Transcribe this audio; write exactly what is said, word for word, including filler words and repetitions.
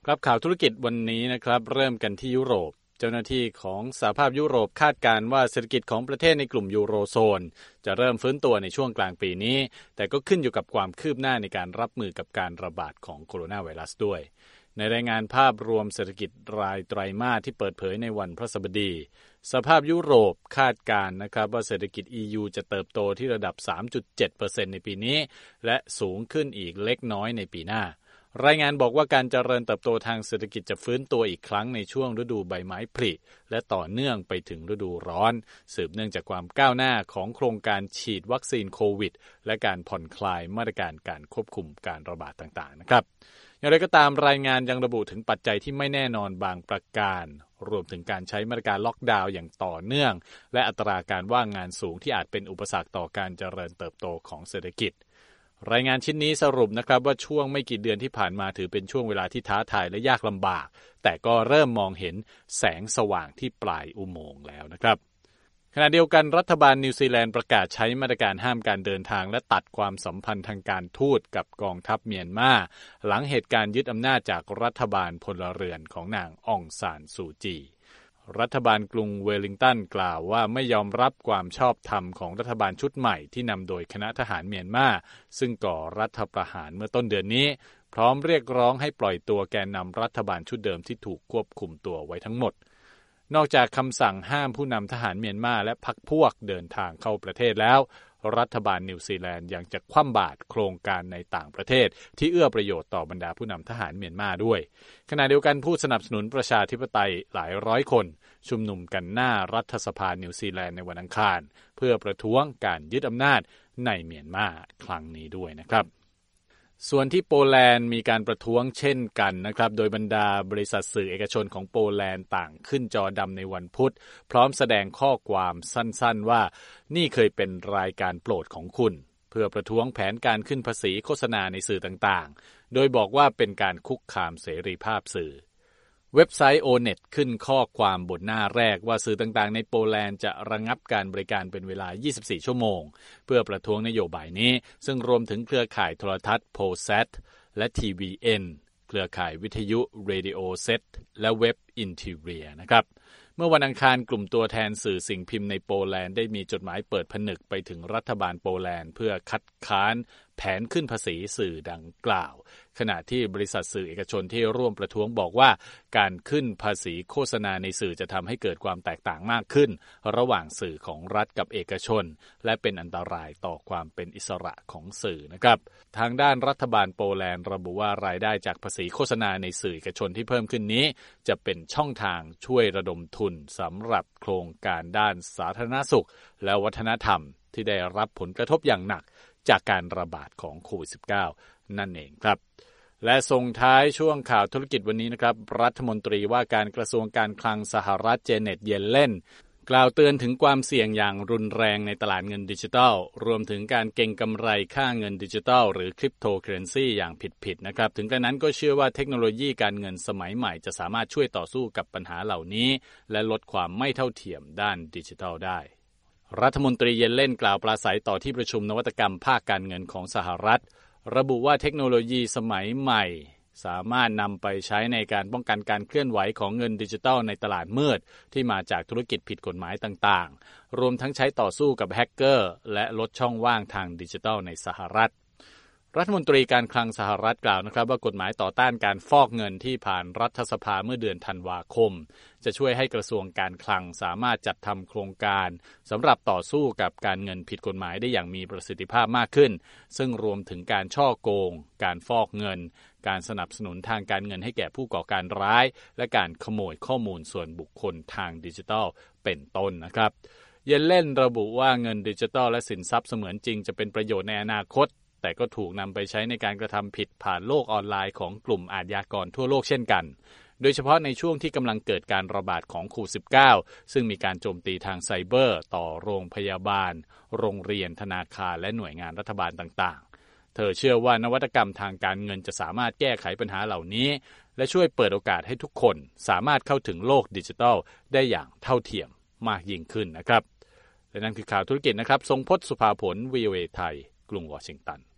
ครับข่าวธุรกิจวันนี้นะครับเริ่มกันที่ยุโรปเจ้าหน้าที่ของสหภาพยุโรปคาดการณ์ว่าเศรษฐกิจของประเทศในกลุ่มยูโรโซนจะเริ่มฟื้นตัวในช่วงกลางปีนี้แต่ก็ขึ้นอยู่กับความคืบหน้าในการรับมือกับการระบาดของโคโรนาไวรัสด้วยในรายงานภาพรวมเศรษฐกิจรายไตรมาสที่เปิดเผยในวันพฤหัสบดีสหภาพยุโรปคาดการณ์นะครับว่าเศรษฐกิจ อี ยู จะเติบโตที่ระดับ สามจุดเจ็ดเปอร์เซ็นต์ ในปีนี้และสูงขึ้นอีกเล็กน้อยในปีหน้ารายงานบอกว่าการเจริญเติบโตทางเศรษฐกิจจะฟื้นตัวอีกครั้งในช่วงฤดูใบไม้ผลิและต่อเนื่องไปถึงฤดูร้อนสืบเนื่องจากความก้าวหน้าของโครงการฉีดวัคซีนโควิดและการผ่อนคลายมาตรการการควบคุมการระบาดต่างๆนะครับอย่างไรก็ตามรายงานยังระบุถึงปัจจัยที่ไม่แน่นอนบางประการรวมถึงการใช้มาตรการล็อกดาวน์อย่างต่อเนื่องและอัตราการว่างงานสูงที่อาจเป็นอุปสรรคต่อการเจริญเติบโตของเศรษฐกิจรายงานชิ้นนี้สรุปนะครับว่าช่วงไม่กี่เดือนที่ผ่านมาถือเป็นช่วงเวลาที่ท้าทายและยากลำบากแต่ก็เริ่มมองเห็นแสงสว่างที่ปลายอุโมงค์แล้วนะครับขณะเดียวกันรัฐบาลนิวซีแลนด์ประกาศใช้มาตรการห้ามการเดินทางและตัดความสัมพันธ์ทางการทูตกับกองทัพเมียนมาหลังเหตุการณ์ยึดอำนาจจากรัฐบาลพลเรือนของนางองซานซูจีรัฐบาลกรุงเวลลิงตันกล่าวว่าไม่ยอมรับความชอบธรรมของรัฐบาลชุดใหม่ที่นำโดยคณะทหารเมียนมาซึ่งก่อรัฐประหารเมื่อต้นเดือนนี้พร้อมเรียกร้องให้ปล่อยตัวแกนนำรัฐบาลชุดเดิมที่ถูกควบคุมตัวไว้ทั้งหมดนอกจากคำสั่งห้ามผู้นำทหารเมียนมาและพรรคพวกเดินทางเข้าประเทศแล้วรัฐบาลนิวซีแลนด์ยังจะคว่ำบาตรโครงการในต่างประเทศที่เอื้อประโยชน์ต่อบรรดาผู้นำทหารเมียนมาด้วยขณะเดียวกันผู้สนับสนุนประชาธิปไตยหลายร้อยคนชุมนุมกันหน้ารัฐสภานิวซีแลนด์ในวันอังคารเพื่อประท้วงการยึดอำนาจในเมียนมาครั้งนี้ด้วยนะครับส่วนที่โปแลนด์มีการประท้วงเช่นกันนะครับโดยบรรดาบริษัทสื่อเอกชนของโปแลนด์ต่างขึ้นจอดำในวันพุธพร้อมแสดงข้อความสั้นๆว่านี่เคยเป็นรายการโปรดของคุณเพื่อประท้วงแผนการขึ้นภาษีโฆษณาในสื่อต่างๆโดยบอกว่าเป็นการคุกคามเสรีภาพสื่อเว็บไซต์ โอ เน็ต ขึ้นข้อความบนหน้าแรกว่าสื่อต่างๆในโปแลนด์จะระงับการบริการเป็นเวลายี่สิบสี่ชั่วโมงเพื่อประท้วงนโยบายนี้ซึ่งรวมถึงเครือข่ายโทรทัศน์ Polsat และ ที วี เอ็น เครือข่ายวิทยุ Radio Set และเว็บ Interior นะครับเมื่อวันอังคารกลุ่มตัวแทนสื่อสิ่งพิมพ์ในโปแลนด์ได้มีจดหมายเปิดผนึกไปถึงรัฐบาลโปแลนด์เพื่อคัดค้านแผนขึ้นภาษีสื่อดังกล่าวขณะที่บริษัทสื่อเอกชนที่ร่วมประท้วงบอกว่าการขึ้นภาษีโฆษณาในสื่อจะทำให้เกิดความแตกต่างมากขึ้นระหว่างสื่อของรัฐกับเอกชนและเป็นอันตรายต่อความเป็นอิสระของสื่อนะครับทางด้านรัฐบาลโปแลนด์ระบุว่ารายได้จากภาษีโฆษณาในสื่อเอกชนที่เพิ่มขึ้นนี้จะเป็นช่องทางช่วยระดมทุนสำหรับโครงการด้านสาธารณสุขและวัฒนธรรมที่ได้รับผลกระทบอย่างหนักจากการระบาดของโควิด สิบเก้า นั่นเองครับและส่งท้ายช่วงข่าวธุรกิจวันนี้นะครับรัฐมนตรีว่าการกระทรวงการคลังสหรัฐเจเน็ตเยลเลนกล่าวเตือนถึงความเสี่ยงอย่างรุนแรงในตลาดเงินดิจิทัลรวมถึงการเก็งกำไรค่าเงินดิจิทัลหรือคริปโตเคอเรนซีอย่างผิดๆนะครับถึงกระนั้นก็เชื่อว่าเทคโนโลยีการเงินสมัยใหม่จะสามารถช่วยต่อสู้กับปัญหาเหล่านี้และลดความไม่เท่าเทียมด้านดิจิทัลได้รัฐมนตรีเยลเลนกล่าวปราศัยต่อที่ประชุมนวัตกรรมภาคการเงินของสหรัฐระบุว่าเทคโนโลยีสมัยใหม่สามารถนำไปใช้ในการป้องกันการเคลื่อนไหวของเงินดิจิทัลในตลาดมืดที่มาจากธุรกิจผิดกฎหมายต่างๆรวมทั้งใช้ต่อสู้กับแฮกเกอร์และลดช่องว่างทางดิจิทัลในสหรัฐรัฐมนตรีการคลังสหรัฐกล่าวนะครับว่ากฎหมายต่อต้านการฟอกเงินที่ผ่านรัฐสภาเมื่อเดือนธันวาคมจะช่วยให้กระทรวงการคลังสามารถจัดทำโครงการสำหรับต่อสู้กับการเงินผิดกฎหมายได้อย่างมีประสิทธิภาพมากขึ้นซึ่งรวมถึงการฉ้อโกงการฟอกเงินการสนับสนุนทางการเงินให้แก่ผู้ก่อการร้ายและการขโมยข้อมูลส่วนบุคคลทางดิจิทัลเป็นต้นนะครับเยลเลนระบุว่าเงินดิจิทัลและสินทรัพย์เสมือนจริงจะเป็นประโยชน์ในอนาคตแต่ก็ถูกนำไปใช้ในการกระทำผิดผ่านโลกออนไลน์ของกลุ่มอาชญากรทั่วโลกเช่นกันโดยเฉพาะในช่วงที่กำลังเกิดการระบาดของโควิด สิบเก้า ซึ่งมีการโจมตีทางไซเบอร์ต่อโรงพยาบาลโรงเรียนธนาคารและหน่วยงานรัฐบาลต่างๆเธอเชื่อว่านวัตกรรมทางการเงินจะสามารถแก้ไขปัญหาเหล่านี้และช่วยเปิดโอกาสให้ทุกคนสามารถเข้าถึงโลกดิจิทัลได้อย่างเท่าเทียมมากยิ่งขึ้นนะครับและนั่นคือข่าวธุรกิจนะครับทรงพจน์ สุภาผล วี โอ เอ ไทยกรุงวอชิงตัน